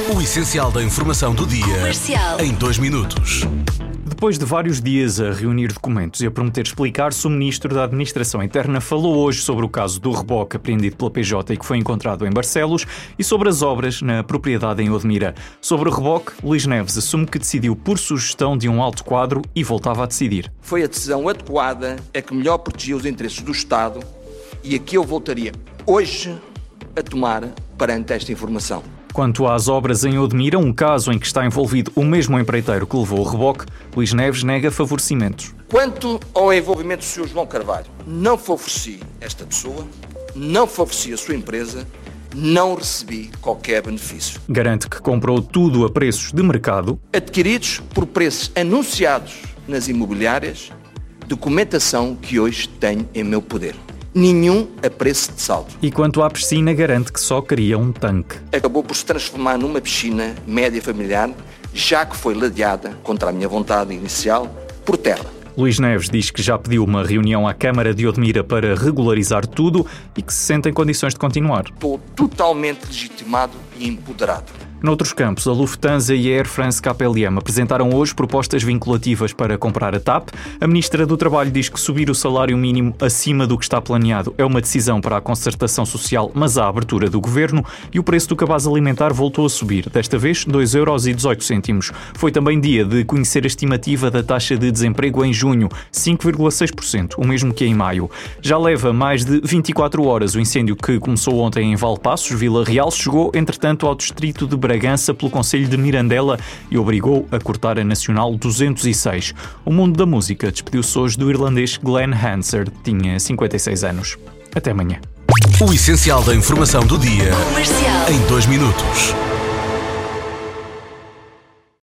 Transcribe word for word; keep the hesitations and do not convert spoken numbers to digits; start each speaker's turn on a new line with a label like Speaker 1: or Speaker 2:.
Speaker 1: O essencial da informação do dia,
Speaker 2: Comercial.
Speaker 1: em dois minutos.
Speaker 3: Depois de vários dias a reunir documentos e a prometer explicar-se, o Ministro da Administração Interna falou hoje sobre o caso do reboque apreendido pela P J e que foi encontrado em Barcelos e sobre as obras na propriedade em Odmira. Sobre o reboque, Luís Neves assume que decidiu por sugestão de um alto quadro e voltava a decidir.
Speaker 4: Foi a decisão adequada, a que melhor protegia os interesses do Estado e a que eu voltaria hoje a tomar perante esta informação.
Speaker 3: Quanto às obras em Odmira, um caso em que está envolvido o mesmo empreiteiro que levou o reboque, Luís Neves nega favorecimentos.
Speaker 4: Quanto ao envolvimento do senhor João Carvalho, não favoreci esta pessoa, não favoreci a sua empresa, não recebi qualquer benefício.
Speaker 3: Garante que comprou tudo a preços de mercado,
Speaker 4: Adquiridos por preços anunciados nas imobiliárias, documentação que hoje tenho em meu poder. Nenhum a preço de saldo.
Speaker 3: e quanto à piscina, garante que só queria um tanque.
Speaker 4: Acabou por se transformar numa piscina média familiar, já que foi ladeada, contra a minha vontade inicial, por terra.
Speaker 3: Luís Neves diz que já pediu uma reunião à Câmara de Odmira para regularizar tudo e que se sente em condições de continuar.
Speaker 4: Estou totalmente legitimado e empoderado.
Speaker 3: Noutros campos, a Lufthansa e a Air France K L M apresentaram hoje propostas vinculativas para comprar a T A P. A Ministra do Trabalho diz que subir o salário mínimo acima do que está planeado é uma decisão para a concertação social, mas há abertura do Governo, e o preço do cabaz alimentar voltou a subir, desta vez dois euros e dezoito cêntimos. Foi também dia de conhecer a estimativa da taxa de desemprego em junho, cinco vírgula seis por cento, o mesmo que em maio. Já leva mais de vinte e quatro horas. O incêndio que começou ontem em Valpassos, Vila Real, chegou entretanto ao distrito de Bragança pelo concelho de Mirandela e obrigou a cortar a Nacional duzentos e seis. O mundo da música despediu-se hoje do irlandês Glenn Hansard, tinha cinquenta e seis anos. Até amanhã.
Speaker 1: O essencial da informação do dia,
Speaker 2: Comercial.
Speaker 1: em dois minutos.